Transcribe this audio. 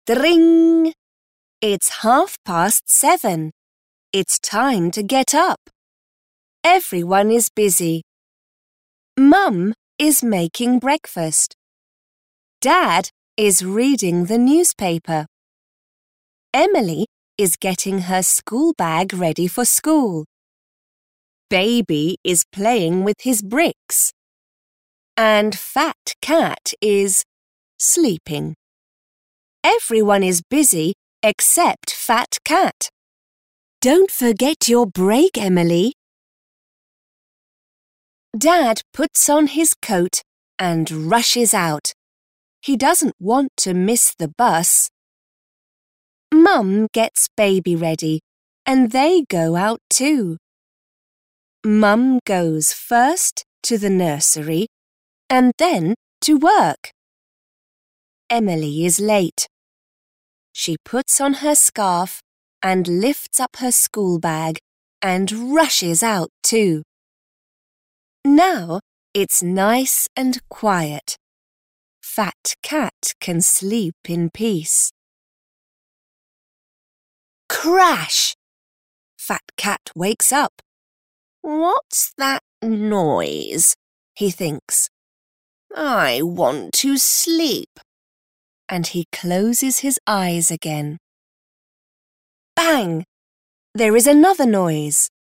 Dring! It's 7:30. It's time to get up. Everyone is busy. Mum is making breakfast. Dad is reading the newspaper. Emily is getting her school bag ready for school. Baby is playing with his bricks. And Fat Cat is sleeping. Everyone is busy except Fat Cat. Don't forget your break, Emily. Dad puts on his coat and rushes out. He doesn't want to miss the bus. Mum gets Baby ready and they go out too. Mum goes first to the nursery and then to work. Emily is late. She puts on her scarf and lifts up her school bag and rushes out too. Now it's nice and quiet. Fat Cat can sleep in peace. Crash! Fat Cat wakes up. What's that noise? He thinks. I want to sleep. And he closes his eyes again. Bang! There is another noise.